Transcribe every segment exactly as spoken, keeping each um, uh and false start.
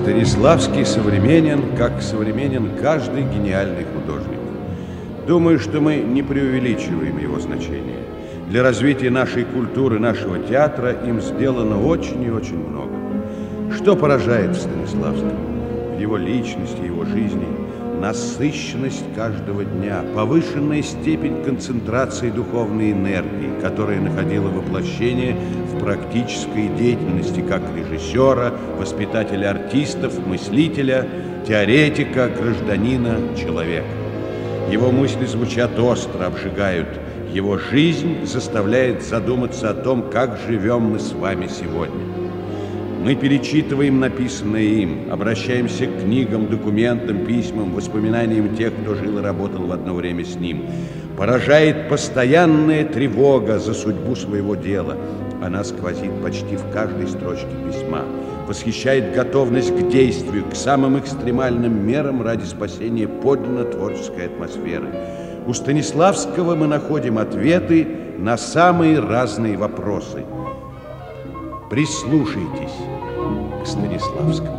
Станиславский современен, как современен каждый гениальный художник. Думаю, что мы не преувеличиваем его значение. Для развития нашей культуры, нашего театра им сделано очень и очень много. Что поражает в Станиславском? В его личности, его жизни насыщенность каждого дня, повышенная степень концентрации духовной энергии, которая находила воплощение в практической деятельности как режиссера, воспитателя артистов, мыслителя, теоретика, гражданина, человека. Его мысли звучат остро, обжигают. Его жизнь заставляет задуматься о том, как живем мы с вами сегодня. Мы перечитываем написанное им, обращаемся к книгам, документам, письмам, воспоминаниям тех, кто жил и работал в одно время с ним. Поражает постоянная тревога за судьбу своего дела. Она сквозит почти в каждой строчке письма. Восхищает готовность к действию, к самым экстремальным мерам ради спасения подлинно творческой атмосферы. У Станиславского мы находим ответы на самые разные вопросы. Прислушайтесь к Станиславскому.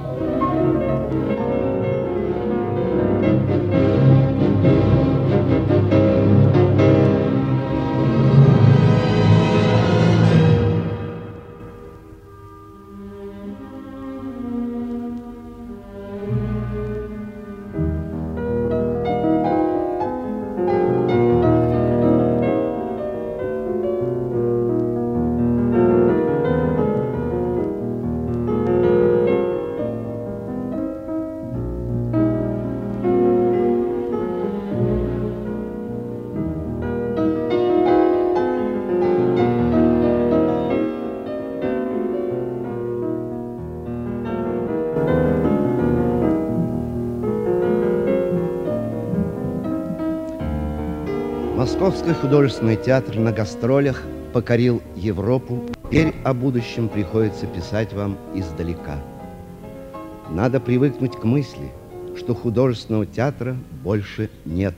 Московский художественный театр на гастролях покорил Европу. Теперь о будущем приходится писать вам издалека. Надо привыкнуть к мысли, что художественного театра больше нет.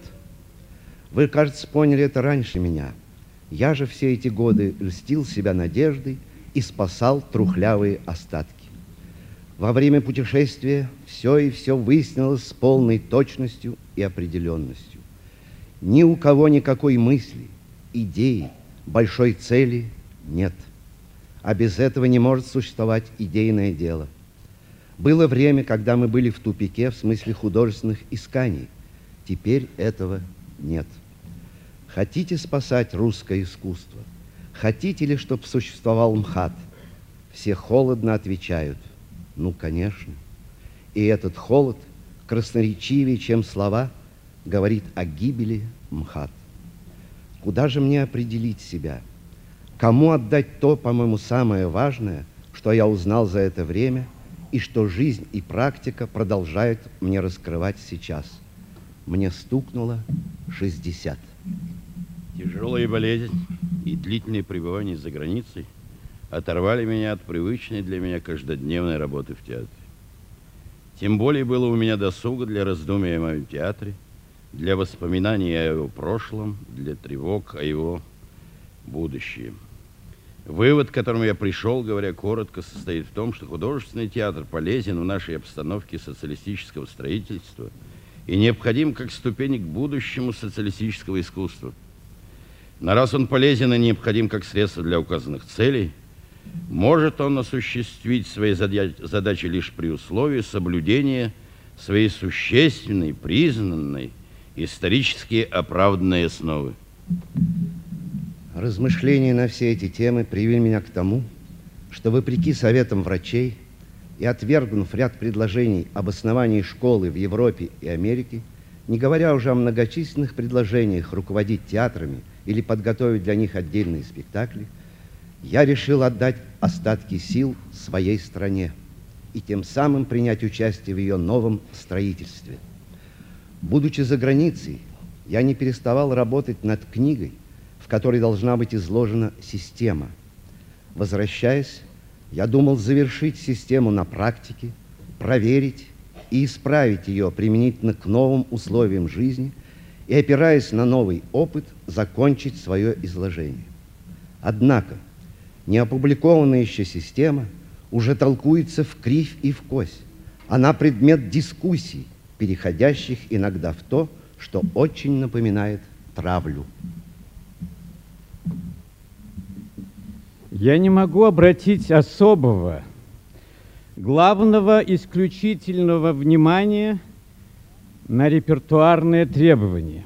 Вы, кажется, поняли это раньше меня. Я же все эти годы льстил себя надеждой и спасал трухлявые остатки. Во время путешествия все и все выяснилось с полной точностью и определенностью. Ни у кого никакой мысли, идеи, большой цели нет. А без этого не может существовать идейное дело. Было время, когда мы были в тупике в смысле художественных исканий. Теперь этого нет. Хотите спасать русское искусство? Хотите ли, чтобы существовал МХАТ? Все холодно отвечают: ну, конечно. И этот холод красноречивее, чем слова, говорит о гибели МХАТ. Куда же мне определить себя? Кому отдать то, по-моему, самое важное, что я узнал за это время и что жизнь и практика продолжают мне раскрывать сейчас? Мне стукнуло шестьдесят. Тяжелая болезнь и длительное пребывание за границей оторвали меня от привычной для меня каждодневной работы в театре. Тем более было у меня досуга для раздумий о моем театре, для воспоминаний о его прошлом, для тревог о его будущем. Вывод, к которому я пришел, говоря коротко, состоит в том, что художественный театр полезен в нашей обстановке социалистического строительства и необходим как ступень к будущему социалистического искусства. Но раз он полезен и необходим как средство для указанных целей, может он осуществить свои задачи лишь при условии соблюдения своей существенной, признанной, исторически оправданной основы. Размышления на все эти темы привели меня к тому, что, вопреки советам врачей и отвергнув ряд предложений об основании школы в Европе и Америке, не говоря уже о многочисленных предложениях руководить театрами или подготовить для них отдельные спектакли, я решил отдать остатки сил своей стране и тем самым принять участие в ее новом строительстве. Будучи за границей, я не переставал работать над книгой, в которой должна быть изложена система. Возвращаясь, я думал завершить систему на практике, проверить и исправить ее применительно к новым условиям жизни и, опираясь на новый опыт, закончить свое изложение. Однако неопубликованная еще система уже толкуется в кривь и в кось, Она предмет дискуссий, переходящих иногда в то, что очень напоминает травлю. Я не могу обратить особого, главного, исключительного внимания на репертуарные требования.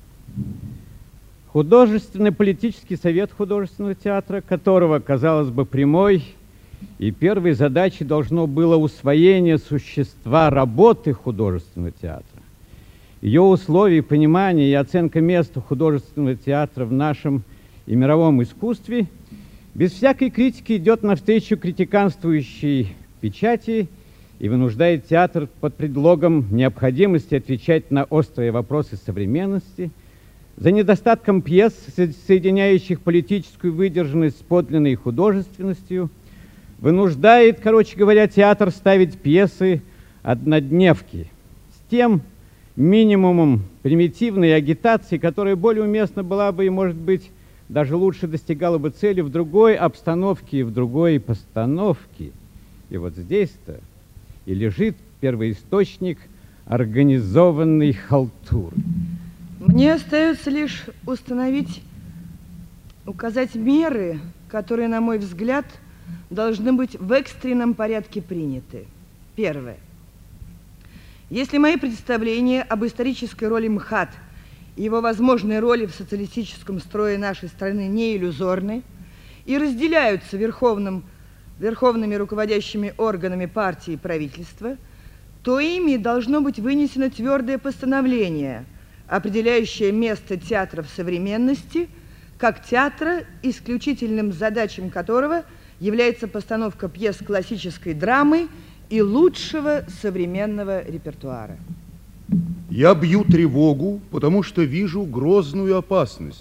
Художественный политический совет художественного театра, которого, казалось бы, прямой и первой задачей должно было усвоение существа работы художественного театра, ее условий, понимания и оценка места художественного театра в нашем и мировом искусстве, без всякой критики идет навстречу критиканствующей печати и вынуждает театр под предлогом необходимости отвечать на острые вопросы современности, за недостатком пьес, соединяющих политическую выдержанность с подлинной художественностью, вынуждает, короче говоря, театр ставить пьесы однодневки с тем минимумом примитивной агитации, которая более уместна была бы и, может быть, даже лучше достигала бы цели в другой обстановке и в другой постановке. И вот здесь-то и лежит первоисточник организованной халтуры. Мне остается лишь установить, указать меры, которые, на мой взгляд, должны быть в экстренном порядке приняты. Первое. Если мои представления об исторической роли МХАТ и его возможной роли в социалистическом строе нашей страны не иллюзорны и разделяются верховным, верховными руководящими органами партии и правительства, то ими должно быть вынесено твердое постановление, определяющее место театра в современности, как театра, исключительным задачам которого является постановка пьес классической драмы и лучшего современного репертуара. Я бью тревогу, потому что вижу грозную опасность.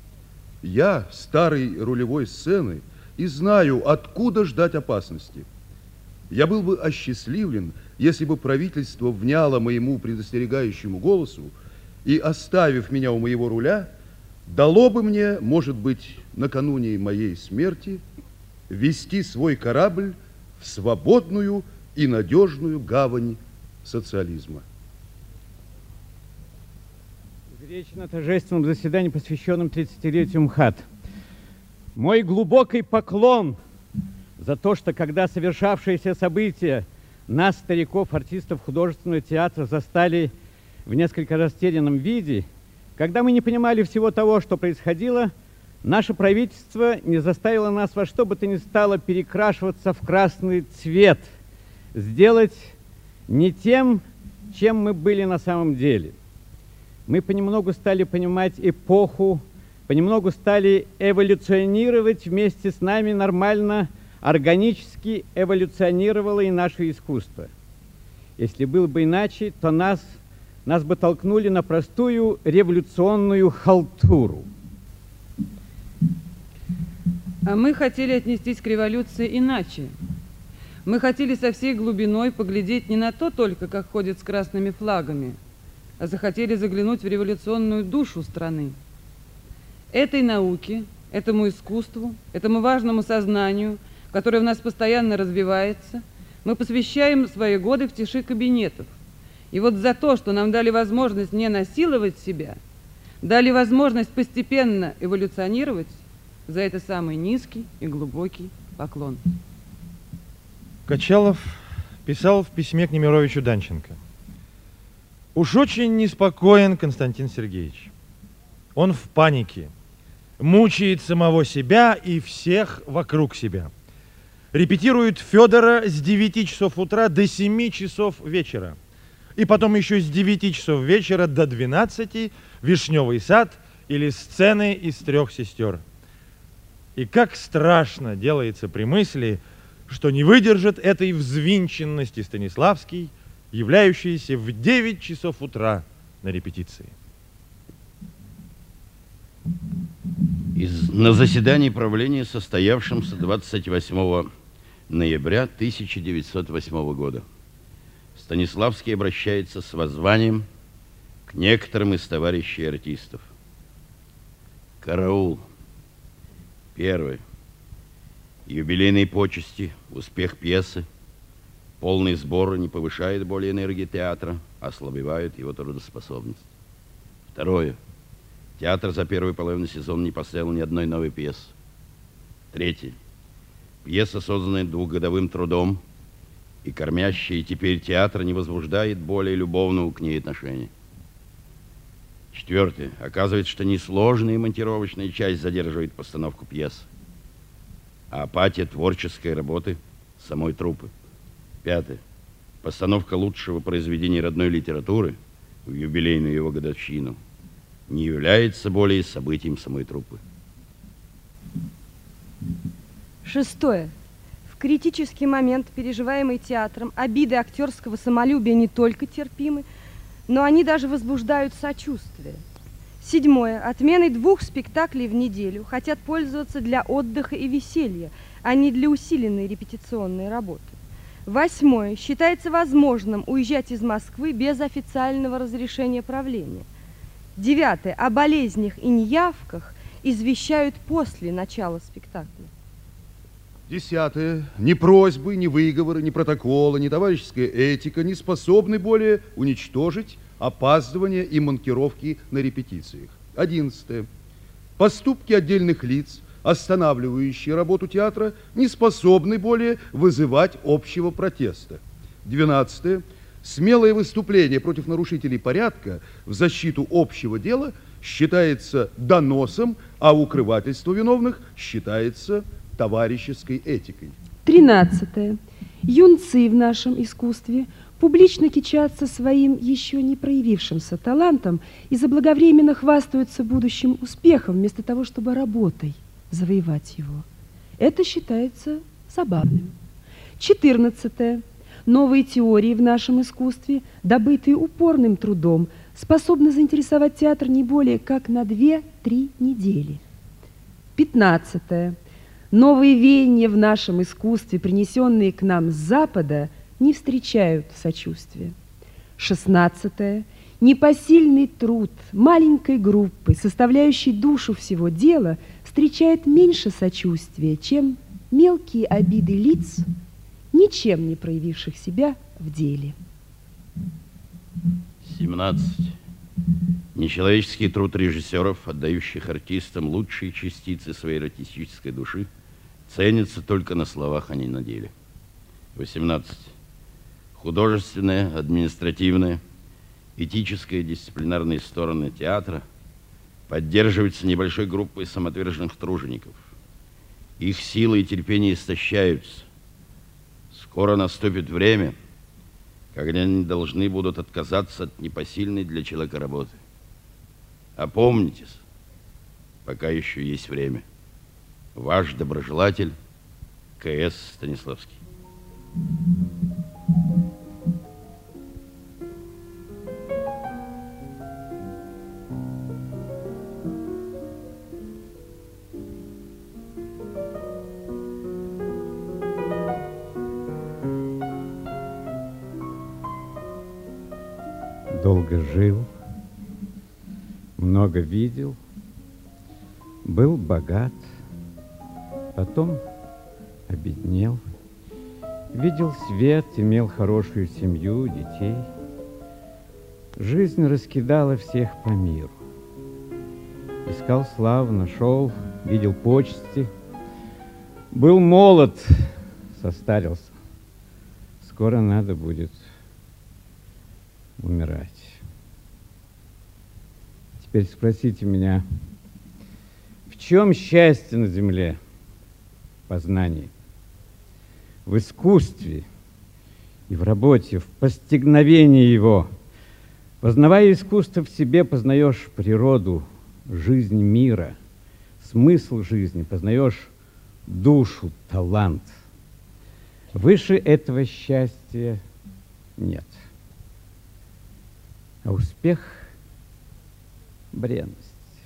Я старой рулевой сцены и знаю, откуда ждать опасности. Я был бы осчастливлен, если бы правительство вняло моему предостерегающему голосу и, оставив меня у моего руля, дало бы мне, может быть, накануне моей смерти, вести свой корабль в свободную и надежную гавань социализма. Речь на торжественном заседании, посвященном тридцатилетию МХАТ. Мой глубокий поклон за то, что когда совершавшиеся события нас, стариков, артистов художественного театра, застали в несколько растерянном виде, когда мы не понимали всего того, что происходило, наше правительство не заставило нас во что бы то ни стало перекрашиваться в красный цвет, сделать не тем, чем мы были на самом деле. Мы понемногу стали понимать эпоху, понемногу стали эволюционировать вместе с нами нормально, органически эволюционировало и наше искусство. Если было бы иначе, то нас, нас бы толкнули на простую революционную халтуру. А мы хотели отнестись к революции иначе. Мы хотели со всей глубиной поглядеть не на то только, как ходят с красными флагами, а захотели заглянуть в революционную душу страны. Этой науке, этому искусству, этому важному сознанию, которое в нас постоянно развивается, мы посвящаем свои годы в тиши кабинетов. И вот за то, что нам дали возможность не насиловать себя, дали возможность постепенно эволюционировать, за это самый низкий и глубокий поклон. Качалов писал в письме к Немировичу Данченко. Уж очень неспокоен Константин Сергеевич. Он в панике, мучает самого себя и всех вокруг себя. Репетирует Федора с девяти часов утра до семи часов вечера. И потом еще с девяти часов вечера до двенадцати «Вишневый сад» или «Сцены из трех сестер». И как страшно делается при мысли, что не выдержит этой взвинченности Станиславский, являющийся в девять часов утра на репетиции. Из, на заседании правления, состоявшемся двадцать восьмого ноября тысяча девятьсот восьмого года, Станиславский обращается с воззванием к некоторым из товарищей артистов. Караул. Первое. Юбилейные почести, успех пьесы, Полный сбор не повышает более энергии театра, а ослабевает его трудоспособность. Второе. Театр за первую половину сезона не поставил ни одной новой пьесы. Третье. Пьеса, созданная двухгодовым трудом и кормящая теперь театр, не возбуждает более любовного к ней отношения. Четвертое. Оказывается, что несложная монтировочная часть задерживает постановку пьес, а апатия творческой работы самой труппы. Пятое. Постановка лучшего произведения родной литературы в юбилейную его годовщину не является более событием самой труппы. Шестое. В критический момент, переживаемый театром, обиды актерского самолюбия не только терпимы, но они даже возбуждают сочувствие. Седьмое. Отменой двух спектаклей в неделю хотят пользоваться для отдыха и веселья, а не для усиленной репетиционной работы. Восьмое. Считается возможным уезжать из Москвы без официального разрешения правления. Девятое. О болезнях и неявках извещают после начала спектакля. Десятое. Ни просьбы, ни выговоры, ни протоколы, ни товарищеская этика не способны более уничтожить опаздывания и манкировки на репетициях. Одиннадцатое. Поступки отдельных лиц, останавливающие работу театра, не способны более вызывать общего протеста. Двенадцатое. Смелое выступление против нарушителей порядка в защиту общего дела считается доносом, а укрывательство виновных считается товарищеской этикой. Тринадцатое. Юнцы в нашем искусстве публично кичатся своим еще не проявившимся талантом и заблаговременно хвастаются будущим успехом, вместо того, чтобы работой завоевать его. Это считается забавным. Четырнадцатое. Новые теории в нашем искусстве, добытые упорным трудом, способны заинтересовать театр не более как на две-три недели. Пятнадцатое. Новые веяния в нашем искусстве, принесенные к нам с Запада, не встречают сочувствия. Шестнадцатое. Непосильный труд маленькой группы, составляющей душу всего дела, встречает меньше сочувствия, чем мелкие обиды лиц, ничем не проявивших себя в деле. семнадцать. Нечеловеческий труд режиссеров, отдающих артистам лучшие частицы своей артистической души, ценится только на словах, а не на деле. восемнадцать. Художественная, административная, этическая и дисциплинарные стороны театра поддерживаются небольшой группой самоотверженных тружеников. Их силы и терпение истощаются. Скоро наступит время, когда они должны будут отказаться от непосильной для человека работы. Опомнитесь, пока еще есть время. Ваш доброжелатель К С Станиславский. Долго жил, много видел, был богат, потом обеднел, видел свет, имел хорошую семью, детей. Жизнь раскидала всех по миру. Искал славу, нашел, видел почести. Был молод, состарился. Скоро надо будет умирать. Теперь спросите меня, в чем счастье на земле? В познании, в искусстве и в работе, в постигновении его. Познавая искусство, в себе познаешь природу, жизнь мира, смысл жизни, познаешь душу, талант. Выше этого счастья нет. А успех – бренность.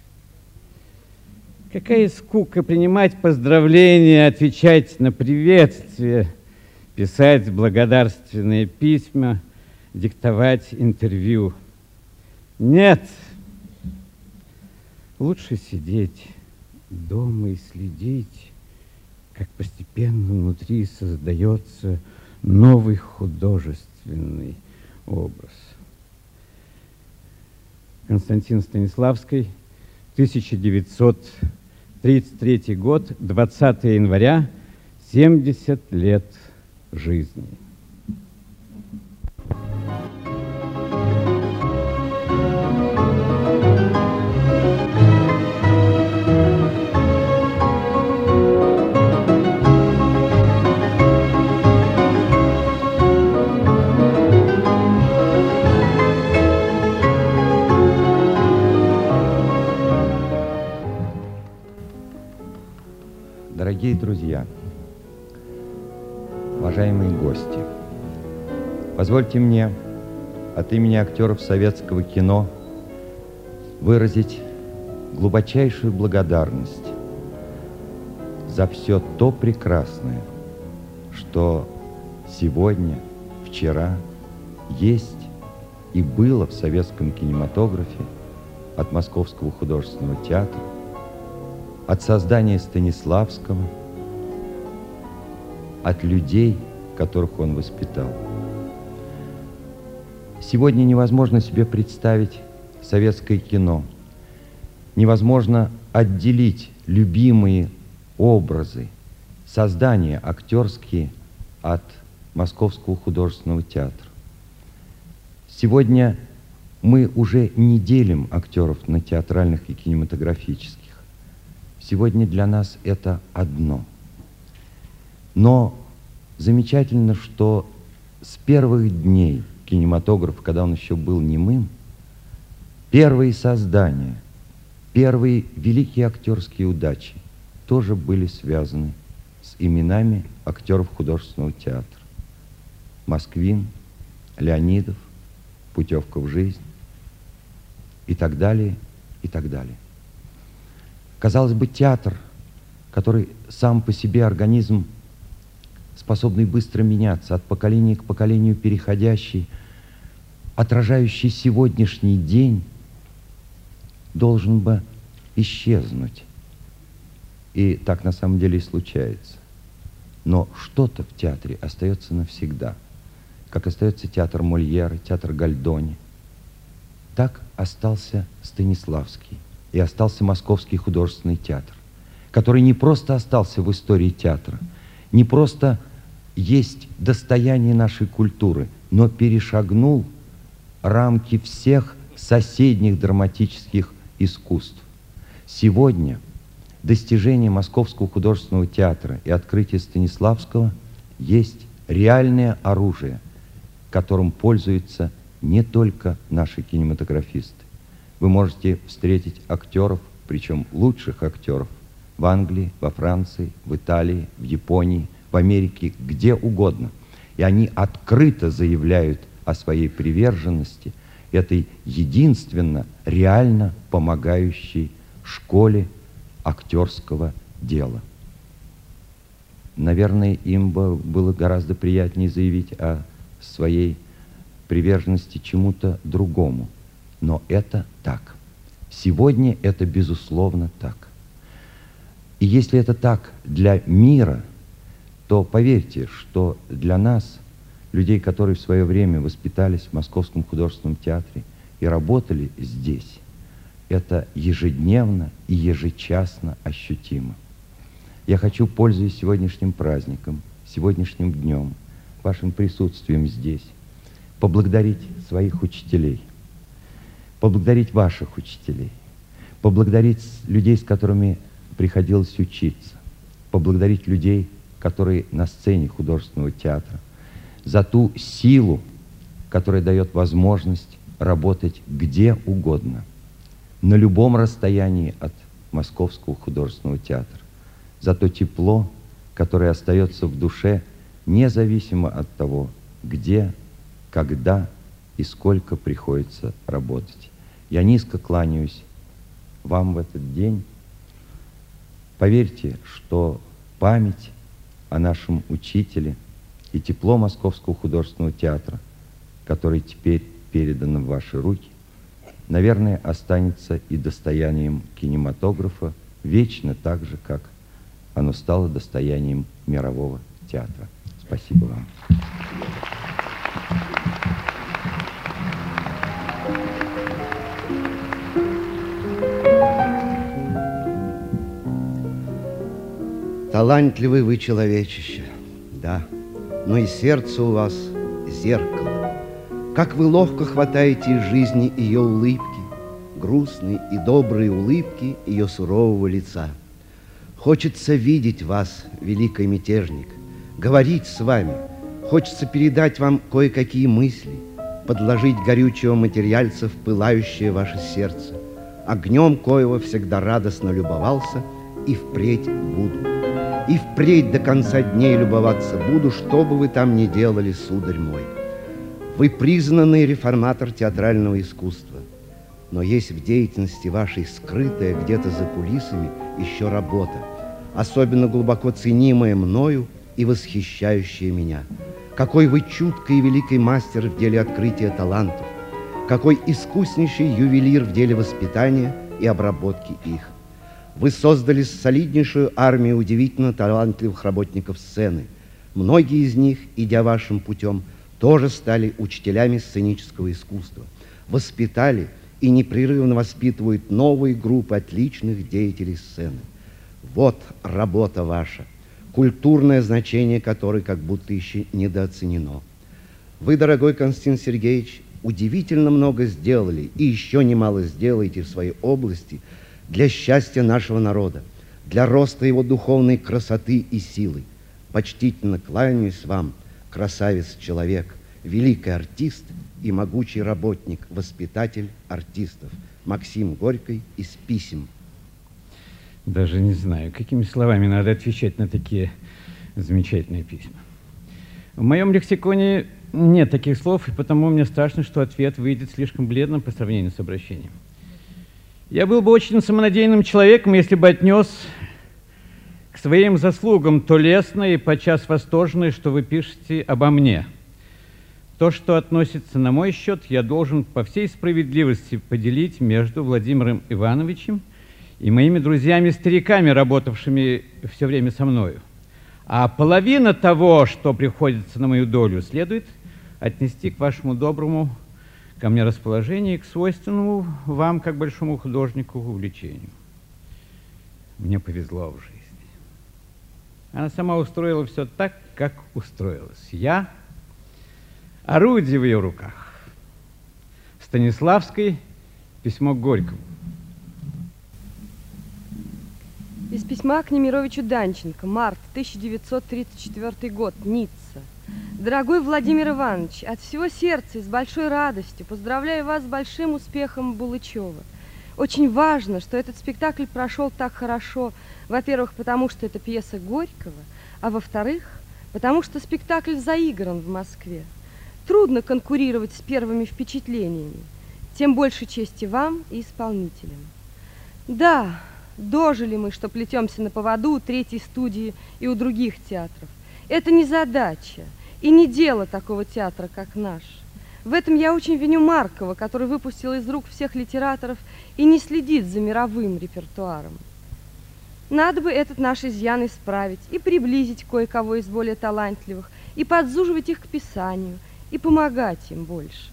Какая скука принимать поздравления, отвечать на приветствия, писать благодарственные письма, диктовать интервью. Нет, лучше сидеть дома и следить, как постепенно внутри создается новый художественный образ. Константин Станиславский, тысяча девятьсот тридцать третий год, двадцатое января, семьдесят лет жизни. Дорогие друзья, уважаемые гости, позвольте мне от имени актеров советского кино выразить глубочайшую благодарность за все то прекрасное, что сегодня, вчера есть и было в советском кинематографе от Московского художественного театра, от создания Станиславского, от людей, которых он воспитал. Сегодня невозможно себе представить советское кино, невозможно отделить любимые образы, создания актерские от Московского художественного театра. Сегодня мы уже не делим актеров на театральных и кинематографических. Сегодня для нас это одно. Но замечательно, что с первых дней кинематографа, когда он еще был немым, первые создания, первые великие актерские удачи тоже были связаны с именами актеров художественного театра. Москвин, Леонидов, Путевка в жизнь и так далее, и так далее. Казалось бы, театр, который сам по себе организм, способный быстро меняться, от поколения к поколению переходящий, отражающий сегодняшний день, должен бы исчезнуть. И так на самом деле и случается. Но что-то в театре остается навсегда. Как остается театр Мольера, театр Гальдони. Так остался Станиславский. И остался Московский художественный театр, который не просто остался в истории театра, не просто есть достояние нашей культуры, но перешагнул рамки всех соседних драматических искусств. Сегодня достижение Московского художественного театра и открытие Станиславского есть реальное оружие, которым пользуются не только наши кинематографисты. Вы можете встретить актеров, причем лучших актеров, в Англии, во Франции, в Италии, в Японии, в Америке, где угодно. И они открыто заявляют о своей приверженности этой единственно реально помогающей школе актерского дела. Наверное, им бы было гораздо приятнее заявить о своей приверженности чему-то другому. Но это так. Сегодня это безусловно так. И если это так для мира, то поверьте, что для нас, людей, которые в свое время воспитались в Московском художественном театре и работали здесь, это ежедневно и ежечасно ощутимо. Я хочу, пользуясь сегодняшним праздником, сегодняшним днем, вашим присутствием здесь, поблагодарить своих учителей, поблагодарить ваших учителей, поблагодарить людей, с которыми приходилось учиться, поблагодарить людей, которые на сцене художественного театра, за ту силу, которая дает возможность работать где угодно, на любом расстоянии от Московского художественного театра, за то тепло, которое остается в душе, независимо от того, где, когда и сколько приходится работать. Я низко кланяюсь вам в этот день. Поверьте, что память о нашем учителе и тепло Московского художественного театра, который теперь передан в ваши руки, наверное, останется и достоянием кинематографа вечно так же, как оно стало достоянием мирового театра. Спасибо вам. Талантливый вы человечище, да, но и сердце у вас зеркало. Как вы ловко хватаете из жизни ее улыбки, грустные и добрые улыбки ее сурового лица. Хочется видеть вас, великий мятежник, говорить с вами. Хочется передать вам кое-какие мысли, подложить горючего материальца в пылающее ваше сердце, огнем коего всегда радостно любовался и впредь буду. И впредь до конца дней любоваться буду, что бы вы там ни делали, сударь мой. Вы признанный реформатор театрального искусства, но есть в деятельности вашей скрытая где-то за кулисами еще работа, особенно глубоко ценимая мною и восхищающая меня. Какой вы чуткий и великий мастер в деле открытия талантов, какой искуснейший ювелир в деле воспитания и обработки их. Вы создали солиднейшую армию удивительно талантливых работников сцены. Многие из них, идя вашим путем, тоже стали учителями сценического искусства, воспитали и непрерывно воспитывают новые группы отличных деятелей сцены. Вот работа ваша, культурное значение которой как будто еще недооценено. Вы, дорогой Константин Сергеевич, удивительно много сделали и еще немало сделаете в своей области для счастья нашего народа, для роста его духовной красоты и силы. Почтительно кланяюсь вам, красавец-человек, великий артист и могучий работник, воспитатель артистов. Максим Горький из писем. Даже не знаю, какими словами надо отвечать на такие замечательные письма. В моем лексиконе нет таких слов, и потому мне страшно, что ответ выйдет слишком бледным по сравнению с обращением. Я был бы очень самонадеянным человеком, если бы отнес к своим заслугам то лестное и подчас восторженное, что вы пишете обо мне. То, что относится на мой счет, я должен по всей справедливости поделить между Владимиром Ивановичем и моими друзьями-стариками, работавшими все время со мною. А половина того, что приходится на мою долю, следует отнести к вашему доброму ко мне расположению и к свойственному вам, как большому художнику, увлечению. Мне повезло в жизни. Она сама устроила все так, как устроилась. Я — орудие в ее руках. Станиславский, письмо к Горькому. Из письма к Немировичу Данченко, март тысяча девятьсот тридцать четвёртый год, Ницца. Дорогой Владимир Иванович, от всего сердца и с большой радостью поздравляю вас с большим успехом Булычева. Очень важно, что этот спектакль прошел так хорошо, во-первых, потому что это пьеса Горького, а во-вторых, потому что спектакль заигран в Москве. Трудно конкурировать с первыми впечатлениями, тем больше чести вам и исполнителям. Да, дожили мы, что плетемся на поводу у третьей студии и у других театров. Это не задача и не дело такого театра, как наш. В этом я очень виню Маркова, который выпустил из рук всех литераторов и не следит за мировым репертуаром. Надо бы этот наш изъян исправить и приблизить кое-кого из более талантливых, и подзуживать их к писанию, и помогать им больше.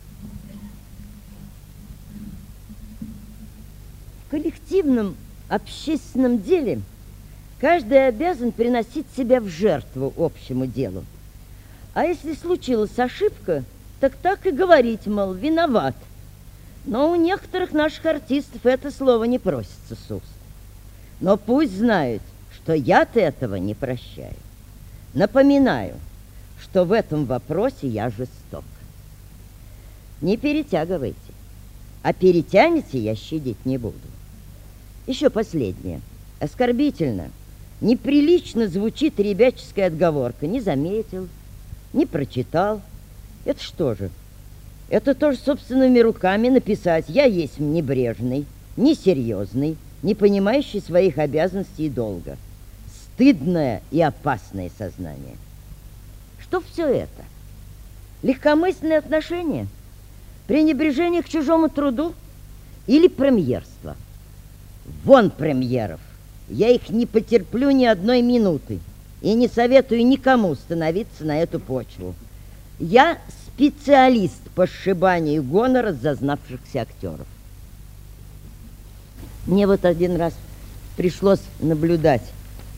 В коллективном общественном деле каждый обязан приносить себя в жертву общему делу. А если случилась ошибка, так так и говорить, мол, виноват. Но у некоторых наших артистов это слово не просится с уст. Но пусть знают, что я-то этого не прощаю. Напоминаю, что в этом вопросе я жесток. Не перетягивайте, а перетянете, я щадить не буду. Еще последнее. Оскорбительно, неприлично звучит ребяческая отговорка. Не заметил, не прочитал. Это что же? Это тоже собственными руками написать: я есть небрежный, несерьезный, не понимающий своих обязанностей и долга. Стыдное и опасное сознание. Что все это? Легкомысленное отношение? Пренебрежение к чужому труду? Или премьерство? Вон премьеров! Я их не потерплю ни одной минуты и не советую никому становиться на эту почву. Я специалист по сшибанию гонора зазнавшихся актеров. Мне вот один раз пришлось наблюдать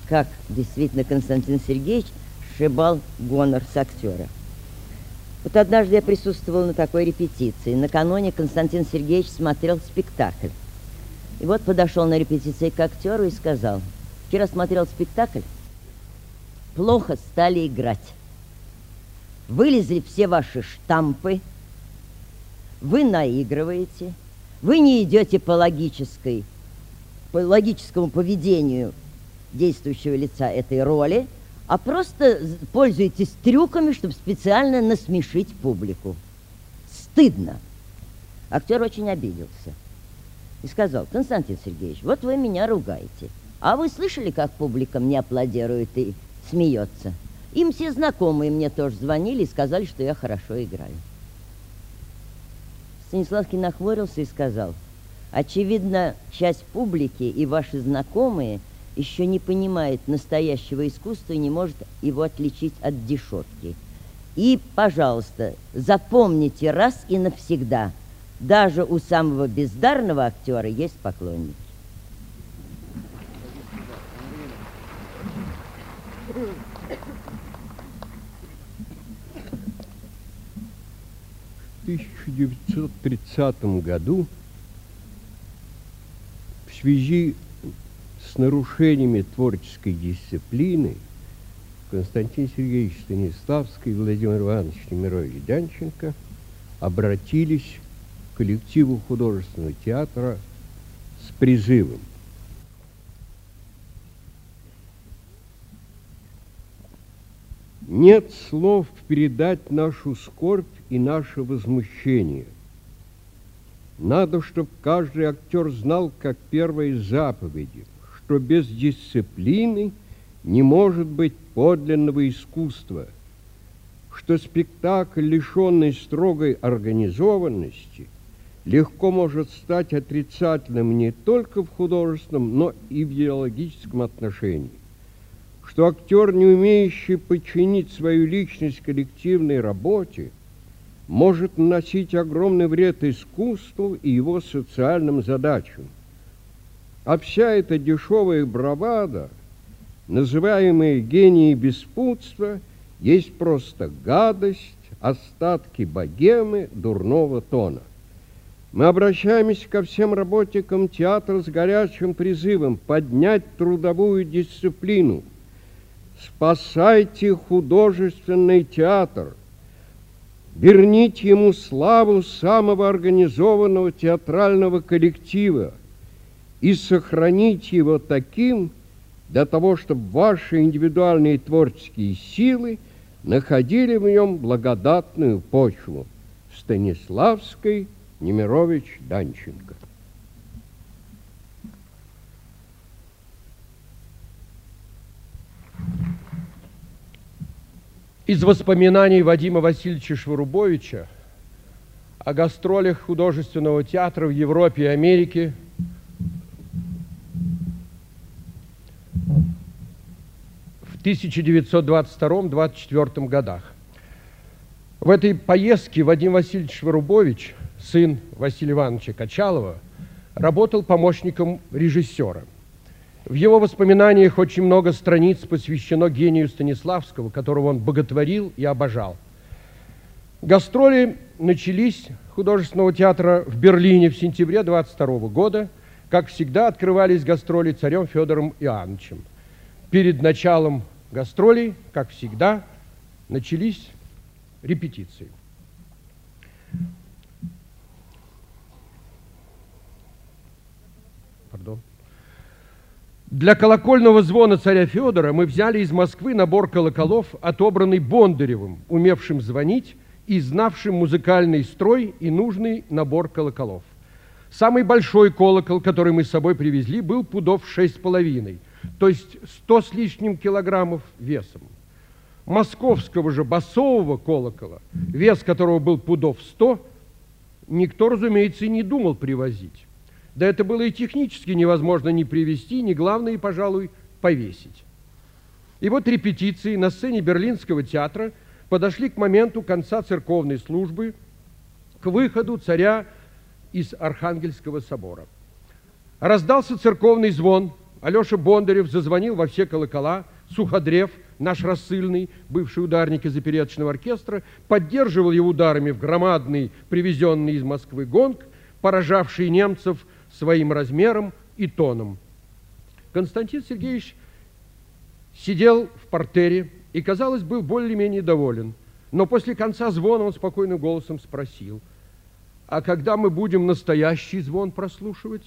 как действительно Константин Сергеевич сшибал гонор с актера. Вот однажды я присутствовала на такой репетиции. Накануне Константин Сергеевич смотрел спектакль. И вот подошел на репетиции к актеру и сказал: вчера смотрел спектакль, плохо стали играть. Вылезли все ваши штампы, вы наигрываете, вы не идете по логической, по логическому поведению действующего лица этой роли, а просто пользуетесь трюками, чтобы специально насмешить публику. Стыдно. Актер очень обиделся и сказал: Константин Сергеевич, вот вы меня ругаете, а вы слышали, как публика мне аплодирует и смеется? Им все знакомые мне тоже звонили и сказали, что я хорошо играю. Станиславский нахмурился и сказал: очевидно, часть публики и ваши знакомые еще не понимает настоящего искусства и не может его отличить от дешевки. И, пожалуйста, запомните раз и навсегда, даже у самого бездарного актера есть поклонники. В тысяча девятьсот тридцатом году в связи с нарушениями творческой дисциплины Константин Сергеевич Станиславский и Владимир Иванович Немирович Данченко обратились к коллективу художественного театра с призывом: нет слов передать нашу скорбь и наше возмущение. Надо, чтобы каждый актер знал, как первые заповеди, что без дисциплины не может быть подлинного искусства, что спектакль, лишенный строгой организованности, легко может стать отрицательным не только в художественном, но и в идеологическом отношении, что актер, не умеющий подчинить свою личность коллективной работе, может наносить огромный вред искусству и его социальным задачам. А вся эта дешевая бравада, называемая гением беспутства, есть просто гадость, остатки богемы дурного тона. Мы обращаемся ко всем работникам театра с горячим призывом поднять трудовую дисциплину. Спасайте художественный театр, верните ему славу самого организованного театрального коллектива и сохраните его таким, для того, чтобы ваши индивидуальные творческие силы находили в нем благодатную почву. Станиславский, Немирович, Данченко. Из воспоминаний Вадима Васильевича Шворубовича о гастролях художественного театра в Европе и Америке в тысяча девятьсот двадцать втором — двадцать четвёртом годах. В этой поездке Вадим Васильевич Шворубович, сын Василия Ивановича Качалова, работал помощником режиссера. В его воспоминаниях очень много страниц посвящено гению Станиславского, которого он боготворил и обожал. Гастроли начались художественного театра в Берлине в сентябре двадцать второго года. Как всегда, открывались гастроли царем Федором Иоанновичем. Перед началом гастролей, как всегда, начались репетиции. Пардон. Для колокольного звона царя Федора мы взяли из Москвы набор колоколов, отобранный Бондаревым, умевшим звонить и знавшим музыкальный строй и нужный набор колоколов. Самый большой колокол, который мы с собой привезли, был пудов шесть с половиной, то есть сто с лишним килограммов весом. Московского же басового колокола, вес которого был пудов сто, никто, разумеется, и не думал привозить. Да это было и технически невозможно ни привезти, ни, главное, пожалуй, повесить. И вот репетиции на сцене Берлинского театра подошли к моменту конца церковной службы, к выходу царя из Архангельского собора. Раздался церковный звон, Алеша Бондарев зазвонил во все колокола. Суходрев, наш рассыльный, бывший ударник из опереточного оркестра, поддерживал его ударами в громадный, привезенный из Москвы гонг, поражавший немцев своим размером и тоном. Константин Сергеевич сидел в партере и, казалось, был более-менее доволен. Но после конца звона он спокойным голосом спросил: «А когда мы будем настоящий звон прослушивать?»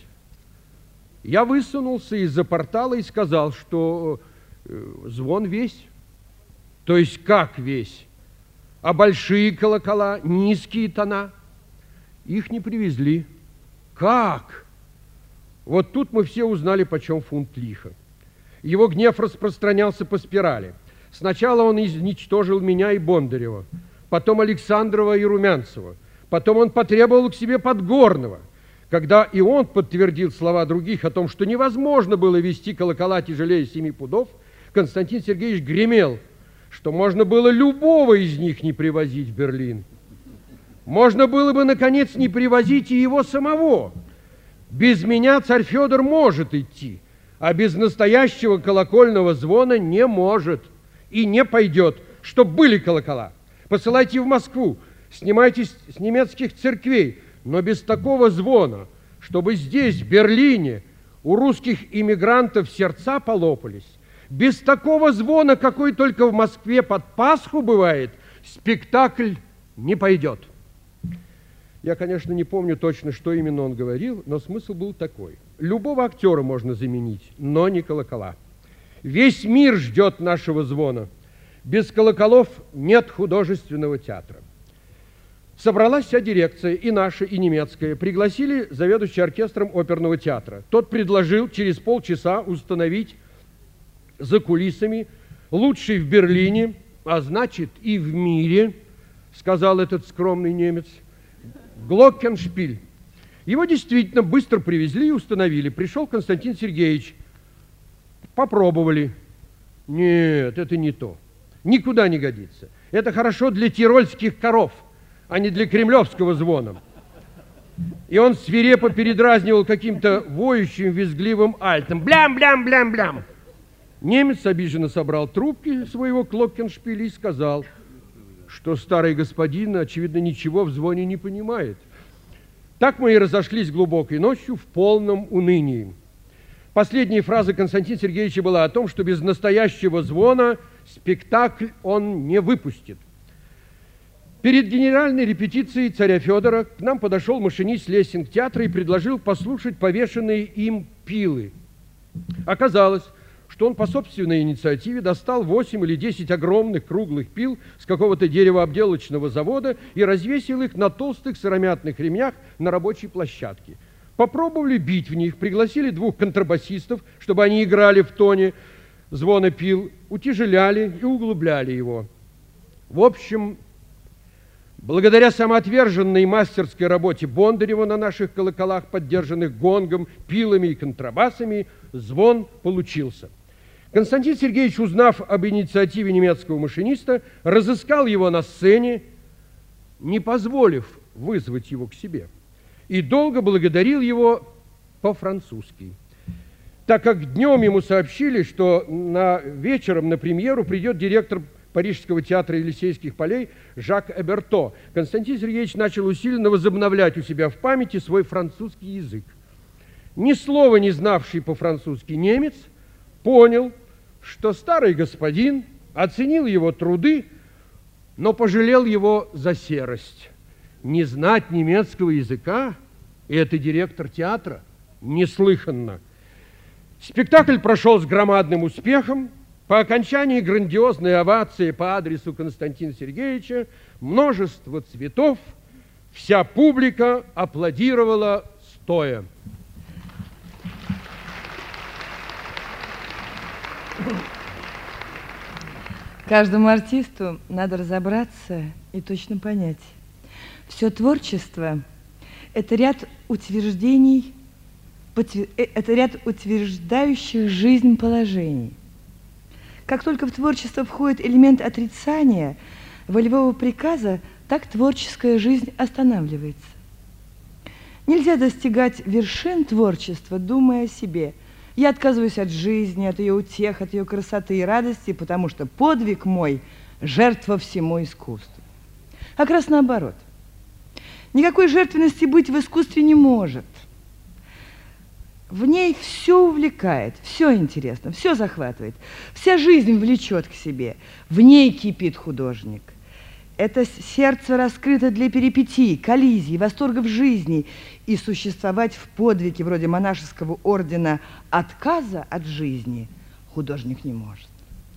Я высунулся из-за портала и сказал, что э, звон весь. То есть как весь? А большие колокола, низкие тона? Их не привезли. Как? Вот тут мы все узнали, почем фунт лиха. Его гнев распространялся по спирали. Сначала он изничтожил меня и Бондарева, потом Александрова и Румянцева, потом он потребовал к себе Подгорного. Когда и он подтвердил слова других о том, что невозможно было вести колокола тяжелее семи пудов, Константин Сергеевич гремел, что можно было любого из них не привозить в Берлин. Можно было бы, наконец, не привозить и его самого. Без меня царь Федор может идти, а без настоящего колокольного звона не может и не пойдет, чтоб были колокола. Посылайте в Москву, снимайте с немецких церквей, но без такого звона, чтобы здесь, в Берлине, у русских иммигрантов сердца полопались, без такого звона, какой только в Москве под Пасху бывает, спектакль не пойдет. Я, конечно, не помню точно, что именно он говорил, но смысл был такой. Любого актера можно заменить, но не колокола. Весь мир ждет нашего звона. Без колоколов нет художественного театра. Собралась вся дирекция, и наша, и немецкая. Пригласили заведующего оркестром оперного театра. Тот предложил через полчаса установить за кулисами лучший в Берлине, а значит и в мире, сказал этот скромный немец, глоккеншпиль. Его действительно быстро привезли и установили. Пришел Константин Сергеевич. Попробовали. Нет, это не то. Никуда не годится. Это хорошо для тирольских коров, а не для кремлевского звона. И он свирепо передразнивал каким-то воющим, визгливым альтом. Блям-блям-блям-блям. Немец обиженно собрал трубки своего глоккеншпиля и сказал, что старый господин, очевидно, ничего в звоне не понимает. Так мы и разошлись глубокой ночью в полном унынии. Последняя фраза Константина Сергеевича была о том, что без настоящего звона спектакль он не выпустит. Перед генеральной репетицией царя Федора к нам подошел машинист Лессинг-театра и предложил послушать повешенные им пилы. Оказалось, что он по собственной инициативе достал восемь или десять огромных круглых пил с какого-то деревообделочного завода и развесил их на толстых сыромятных ремнях на рабочей площадке. Попробовали бить в них, пригласили двух контрабасистов, чтобы они играли в тоне звона пил, утяжеляли и углубляли его. В общем, благодаря самоотверженной мастерской работе Бондарева на наших колоколах, поддержанных гонгом, пилами и контрабасами, звон получился. Константин Сергеевич, узнав об инициативе немецкого машиниста, разыскал его на сцене, не позволив вызвать его к себе, и долго благодарил его по-французски. Так как днем ему сообщили, что на вечером на премьеру придет директор Парижского театра Елисейских полей Жак Эберто, Константин Сергеевич начал усиленно возобновлять у себя в памяти свой французский язык. Ни слова не знавший по-французски немец понял, что старый господин оценил его труды, но пожалел его за серость. Не знать немецкого языка, и это директор театра, неслыханно. Спектакль прошел с громадным успехом. По окончании грандиозной овации по адресу Константина Сергеевича множество цветов, вся публика аплодировала стоя. Каждому артисту надо разобраться и точно понять. Все творчество – это ряд утверждений, это ряд утверждающих жизнь положений. Как только в творчество входит элемент отрицания, волевого приказа, так творческая жизнь останавливается. Нельзя достигать вершин творчества, думая о себе. Я отказываюсь от жизни, от ее утех, от ее красоты и радости, потому что подвиг мой – жертва всему искусству. А как раз наоборот. Никакой жертвенности быть в искусстве не может. В ней все увлекает, все интересно, все захватывает. Вся жизнь влечет к себе. В ней кипит художник. Это сердце раскрыто для перипетий, коллизий, восторгов жизни. И существовать в подвиге вроде монашеского ордена отказа от жизни художник не может.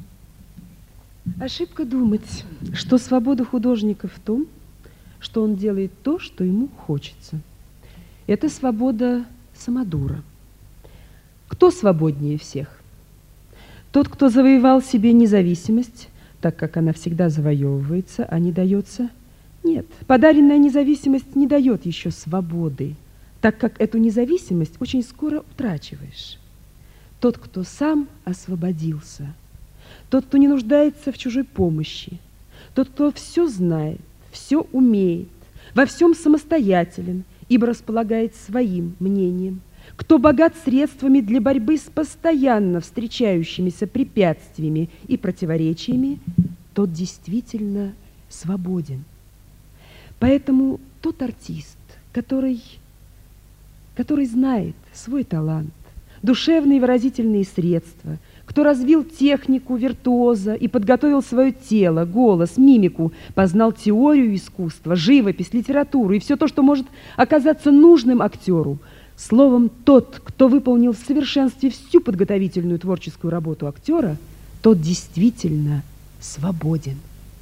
Ошибка думать, что свобода художника в том, что он делает то, что ему хочется. Это свобода самодура. Кто свободнее всех? Тот, кто завоевал себе независимость, так как она всегда завоевывается, а не дается? Нет, подаренная независимость не дает еще свободы, так как эту независимость очень скоро утрачиваешь. Тот, кто сам освободился, тот, кто не нуждается в чужой помощи, тот, кто все знает, все умеет, во всем самостоятелен, ибо располагает своим мнением, кто богат средствами для борьбы с постоянно встречающимися препятствиями и противоречиями, тот действительно свободен. Поэтому тот артист, который, который знает свой талант, душевные и выразительные средства, кто развил технику виртуоза и подготовил свое тело, голос, мимику, познал теорию искусства, живопись, литературу и все то, что может оказаться нужным актеру. Словом, тот, кто выполнил в совершенстве всю подготовительную творческую работу актера, тот действительно свободен.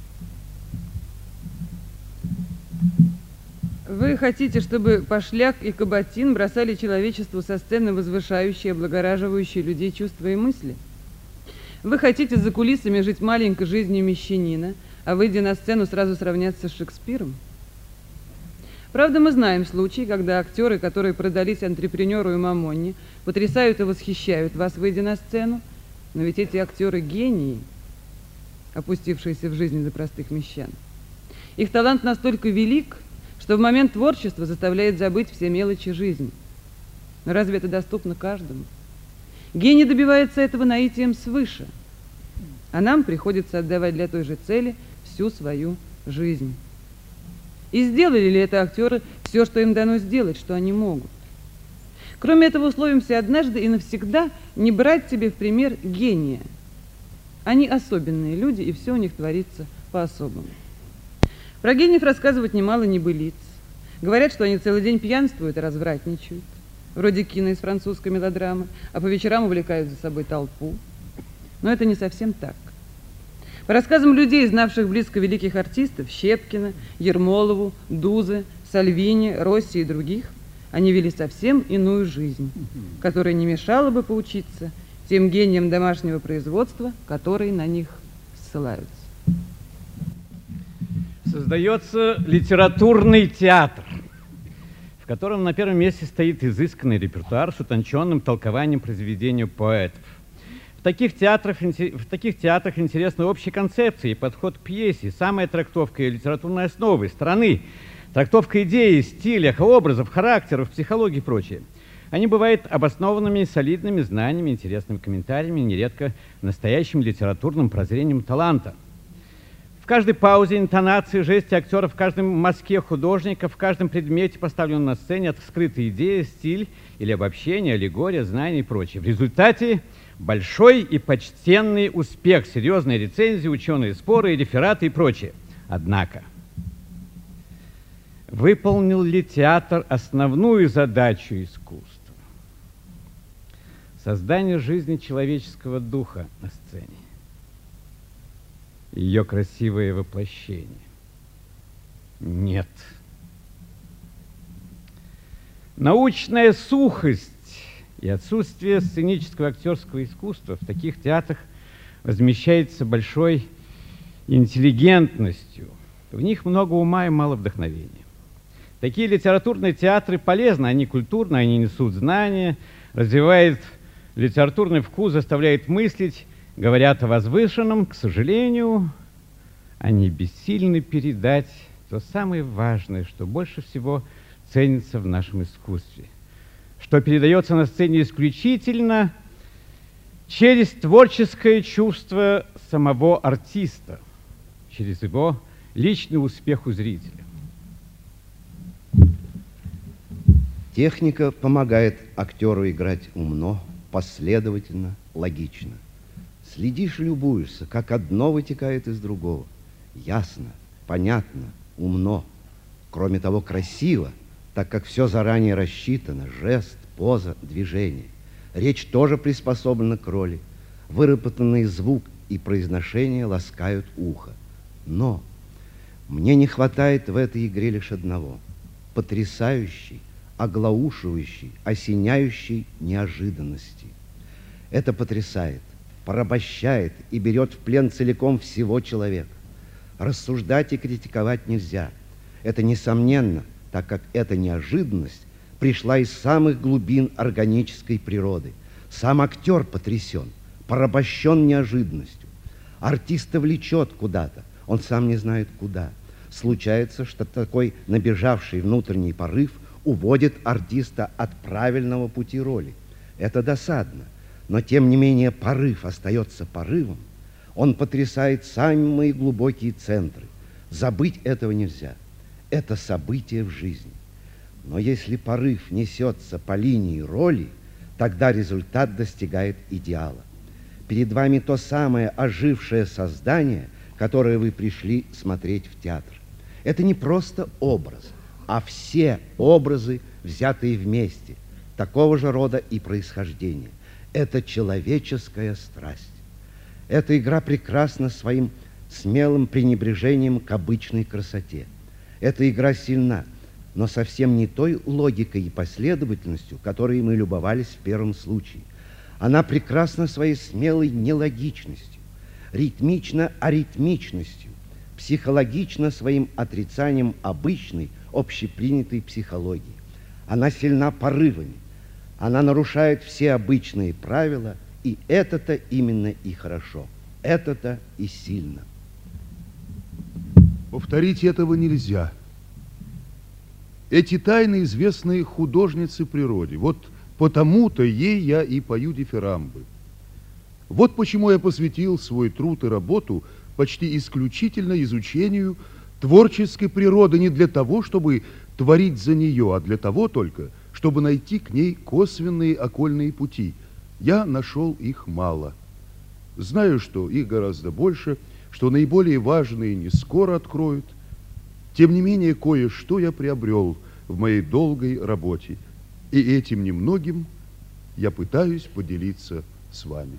Вы хотите, чтобы Пошляк и Кабатин бросали человечеству со сцены возвышающие, облагораживающие людей чувства и мысли? Вы хотите за кулисами жить маленькой жизнью мещанина, а выйдя на сцену сразу сравняться с Шекспиром? Правда, мы знаем случаи, когда актеры, которые продались антрепренеру и мамонне, потрясают и восхищают вас, выйдя на сцену, но ведь эти актеры гении, опустившиеся в жизнь за простых мещан. Их талант настолько велик, что в момент творчества заставляет забыть все мелочи жизни. Но разве это доступно каждому? Гений добивается этого наитием свыше, а нам приходится отдавать для той же цели всю свою жизнь. И сделали ли это актеры все, что им дано сделать, что они могут? Кроме этого, условимся однажды и навсегда не брать себе в пример гения. Они особенные люди, и все у них творится по-особому. Про гениев рассказывать немало небылиц. Говорят, что они целый день пьянствуют и развратничают, вроде Кино из французской мелодрамы, а по вечерам увлекают за собой толпу. Но это не совсем так. По рассказам людей, знавших близко великих артистов, Щепкина, Ермолову, Дузы, Сальвини, Росси и других, они вели совсем иную жизнь, которая не мешала бы поучиться тем гениям домашнего производства, которые на них ссылаются. Создается литературный театр, в котором на первом месте стоит изысканный репертуар с утонченным толкованием произведения поэтов. В таких театрах, в таких театрах интересны общие концепции и подход к пьесе, самая трактовка и литературной основы страны, трактовка идеи, стилях, образов, характеров, психологии и прочее. Они бывают обоснованными, солидными знаниями, интересными комментариями, нередко настоящим литературным прозрением таланта. В каждой паузе, интонации, жесте актера, в каждом мазке художника, в каждом предмете, поставленном на сцене, скрыта идея, стиль или обобщение, аллегория, знания и прочее. В результате большой и почтенный успех, серьезные рецензии, ученые споры, рефераты и прочее. Однако, выполнил ли театр основную задачу искусства? Создание жизни человеческого духа на сцене. Ее красивое воплощение. Нет. Научная сухость и отсутствие сценического актерского искусства в таких театрах возмещается большой интеллигентностью. В них много ума и мало вдохновения. Такие литературные театры полезны, они культурны, они несут знания, развивают литературный вкус, заставляют мыслить, говорят о возвышенном. К сожалению, они бессильны передать то самое важное, что больше всего ценится в нашем искусстве, что передается на сцене исключительно через творческое чувство самого артиста, через его личный успех у зрителя. Техника помогает актеру играть умно, последовательно, логично. Следишь и любуешься, как одно вытекает из другого. Ясно, понятно, умно. Кроме того, красиво, так как все заранее рассчитано, жест, поза, движение. Речь тоже приспособлена к роли. Выработанный звук и произношение ласкают ухо. Но мне не хватает в этой игре лишь одного – потрясающей, оглаушивающей, осеняющей неожиданности. Это потрясает, порабощает и берет в плен целиком всего человека. Рассуждать и критиковать нельзя. Это несомненно, так как эта неожиданность пришла из самых глубин органической природы. Сам актер потрясен, порабощен неожиданностью. Артиста влечет куда-то, он сам не знает куда. Случается, что такой набежавший внутренний порыв уводит артиста от правильного пути роли. Это досадно, но тем не менее порыв остается порывом. Он потрясает самые глубокие центры. Забыть этого нельзя. Это событие в жизни. Но если порыв несется по линии роли, тогда результат достигает идеала. Перед вами то самое ожившее создание, которое вы пришли смотреть в театр. Это не просто образ, а все образы, взятые вместе, такого же рода и происхождения. Это человеческая страсть. Эта игра прекрасна своим смелым пренебрежением к обычной красоте. Эта игра сильна, но совсем не той логикой и последовательностью, которой мы любовались в первом случае. Она прекрасна своей смелой нелогичностью, ритмично-аритмичностью, психологично своим отрицанием обычной, общепринятой психологии. Она сильна порывами, она нарушает все обычные правила, и это-то именно и хорошо, это-то и сильно. Повторить этого нельзя. Эти тайны известны художнице природе. Вот потому-то ей я и пою дифирамбы. Вот почему я посвятил свой труд и работу почти исключительно изучению творческой природы, не для того, чтобы творить за нее, а для того только, чтобы найти к ней косвенные окольные пути. Я нашел их мало. Знаю, что их гораздо больше, что наиболее важные не скоро откроют. Тем не менее, кое-что я приобрел в моей долгой работе, и этим немногим я пытаюсь поделиться с вами.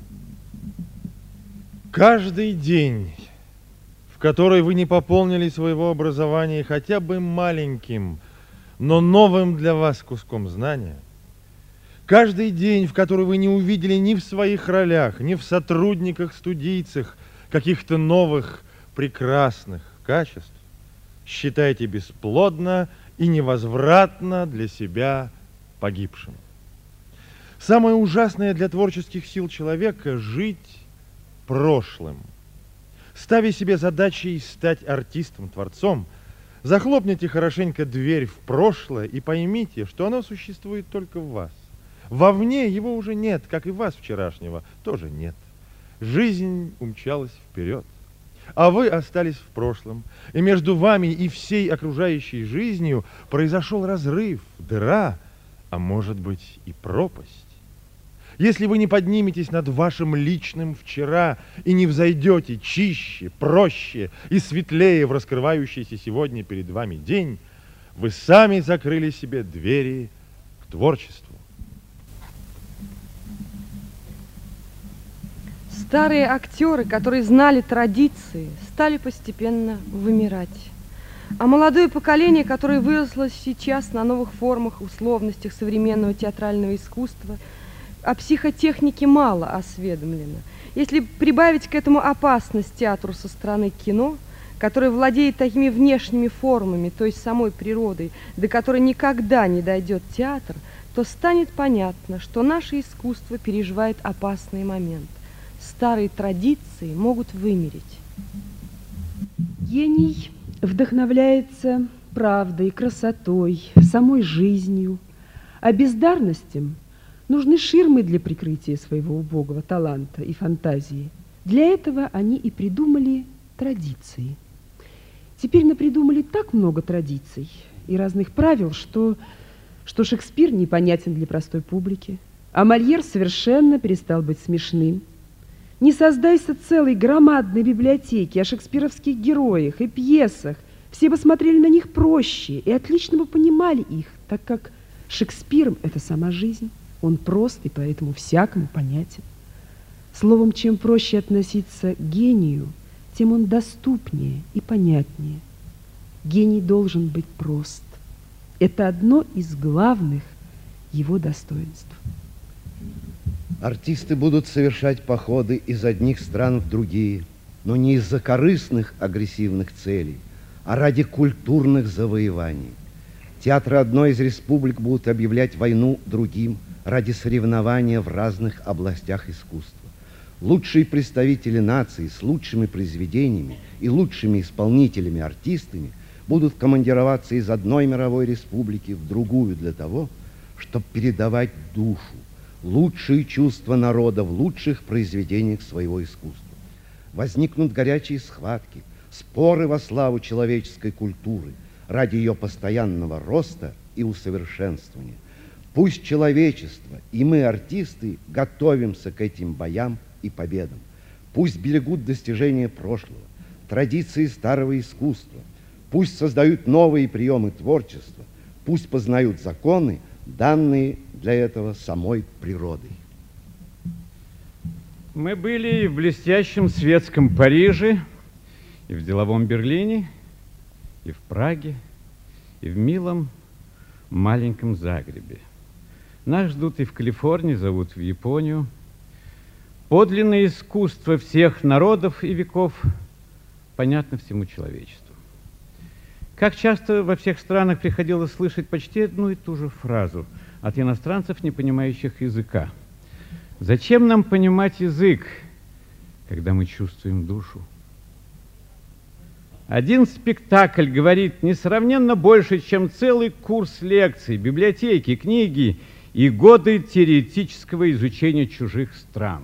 Каждый день, в который вы не пополнили своего образования хотя бы маленьким, но новым для вас куском знания, каждый день, в который вы не увидели ни в своих ролях, ни в сотрудниках-студийцах каких-то новых прекрасных качеств, считайте бесплодно и невозвратно для себя погибшим. Самое ужасное для творческих сил человека – жить прошлым. Ставя себе задачей стать артистом, творцом, захлопните хорошенько дверь в прошлое и поймите, что оно существует только в вас. Вовне его уже нет, как и вас вчерашнего тоже нет. Жизнь умчалась вперед, а вы остались в прошлом, и между вами и всей окружающей жизнью произошел разрыв, дыра, а может быть и пропасть. Если вы не подниметесь над вашим личным вчера и не взойдете чище, проще и светлее в раскрывающийся сегодня перед вами день, вы сами закрыли себе двери к творчеству. Старые актеры, которые знали традиции, стали постепенно вымирать. А молодое поколение, которое выросло сейчас на новых формах, условностях современного театрального искусства, о психотехнике мало осведомлено. Если прибавить к этому опасность театру со стороны кино, которое владеет такими внешними формами, то есть самой природой, до которой никогда не дойдет театр, то станет понятно, что наше искусство переживает опасный момент. Старые традиции могут вымереть. Гений вдохновляется правдой, красотой, самой жизнью, а бездарностям нужны ширмы для прикрытия своего убогого таланта и фантазии. Для этого они и придумали традиции. Теперь напридумали так много традиций и разных правил, что, что Шекспир непонятен для простой публики, а Мольер совершенно перестал быть смешным. Не создайся целой громадной библиотеки о шекспировских героях и пьесах, все бы смотрели на них проще и отлично бы понимали их, так как Шекспиром это сама жизнь, он прост и поэтому всякому понятен. Словом, чем проще относиться к гению, тем он доступнее и понятнее. Гений должен быть прост. Это одно из главных его достоинств. Артисты будут совершать походы из одних стран в другие, но не из-за корыстных агрессивных целей, а ради культурных завоеваний. Театры одной из республик будут объявлять войну другим ради соревнования в разных областях искусства. Лучшие представители нации с лучшими произведениями и лучшими исполнителями-артистами будут командироваться из одной мировой республики в другую для того, чтобы передавать душу, лучшие чувства народа в лучших произведениях своего искусства. Возникнут горячие схватки, споры во славу человеческой культуры ради ее постоянного роста и усовершенствования. Пусть человечество и мы, артисты, готовимся к этим боям и победам. Пусть берегут достижения прошлого, традиции старого искусства. Пусть создают новые приемы творчества. Пусть познают законы, данные для этого самой природой. Мы были и в блестящем светском Париже, и в деловом Берлине, и в Праге, и в милом маленьком Загребе. Нас ждут и в Калифорнии, зовут в Японию. Подлинное искусство всех народов и веков понятно всему человечеству. Как часто во всех странах приходилось слышать почти одну и ту же фразу от иностранцев, не понимающих языка. Зачем нам понимать язык, когда мы чувствуем душу? Один спектакль говорит несравненно больше, чем целый курс лекций, библиотеки, книги и годы теоретического изучения чужих стран.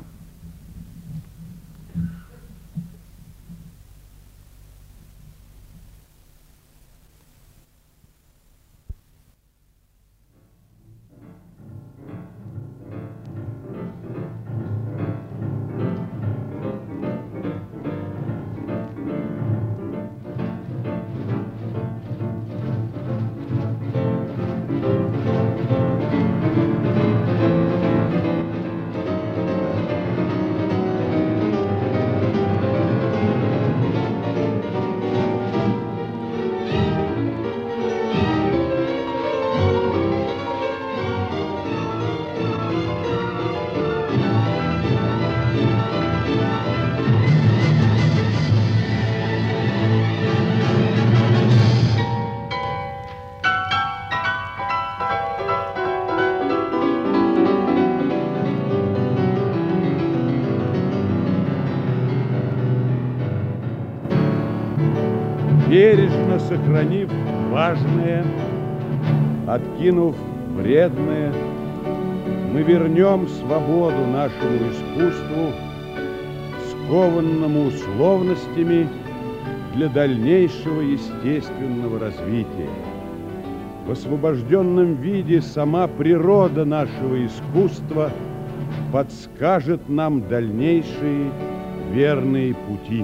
Бережно сохранив важное, откинув вредное, мы вернем свободу нашему искусству, скованному условностями для дальнейшего естественного развития. В освобожденном виде сама природа нашего искусства подскажет нам дальнейшие верные пути.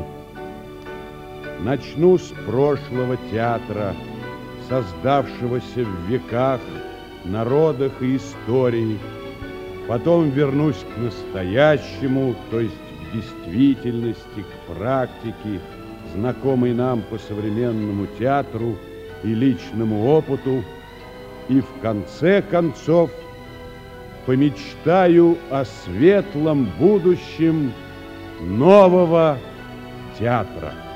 Начну с прошлого театра, создавшегося в веках, народах и истории. Потом вернусь к настоящему, то есть к действительности, к практике, знакомой нам по современному театру и личному опыту. И в конце концов помечтаю о светлом будущем нового театра.